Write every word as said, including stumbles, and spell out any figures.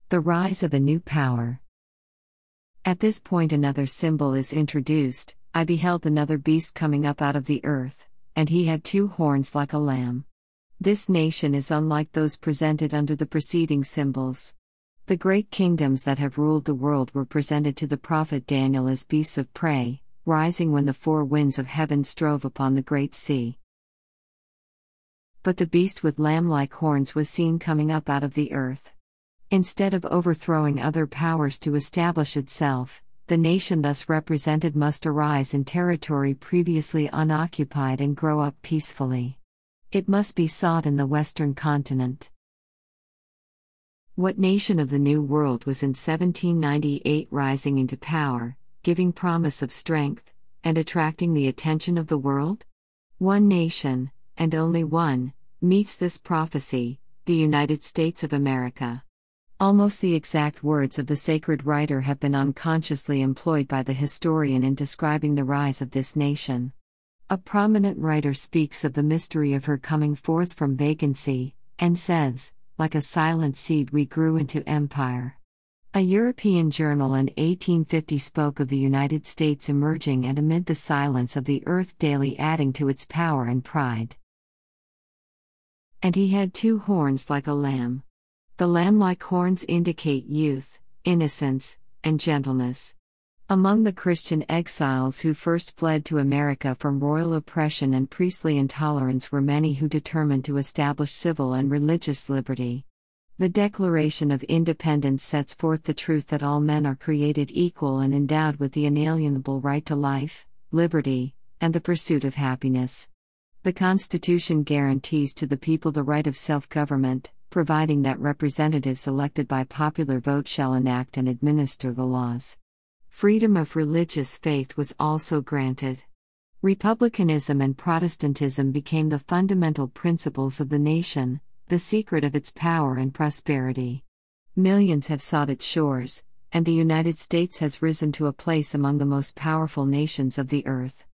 The rise of a new power. At this point, another symbol is introduced. I beheld another beast coming up out of the earth, and he had two horns like a lamb. This nation is unlike those presented under the preceding symbols. The great kingdoms that have ruled the world were presented to the prophet Daniel as beasts of prey, rising when the four winds of heaven strove upon the great sea. But the beast with lamb-like horns was seen coming up out of the earth. Instead of overthrowing other powers to establish itself, the nation thus represented must arise in territory previously unoccupied and grow up peacefully. It must be sought in the Western continent. What nation of the New World was in seventeen ninety-eight rising into power, giving promise of strength, and attracting the attention of the world? One nation, and only one, meets this prophecy: the United States of America. Almost the exact words of the sacred writer have been unconsciously employed by the historian in describing the rise of this nation. A prominent writer speaks of the mystery of her coming forth from vacancy, and says, "Like a silent seed we grew into empire." A European journal in eighteen fifty spoke of the United States emerging and amid the silence of the earth daily adding to its power and pride. And he had two horns like a lamb. The lamb-like horns indicate youth, innocence, and gentleness. Among the Christian exiles who first fled to America from royal oppression and priestly intolerance were many who determined to establish civil and religious liberty. The Declaration of Independence sets forth the truth that all men are created equal and endowed with the inalienable right to life, liberty, and the pursuit of happiness. The Constitution guarantees to the people the right of self-government, providing that representatives elected by popular vote shall enact and administer the laws. Freedom of religious faith was also granted. Republicanism and Protestantism became the fundamental principles of the nation, the secret of its power and prosperity. Millions have sought its shores, and the United States has risen to a place among the most powerful nations of the earth.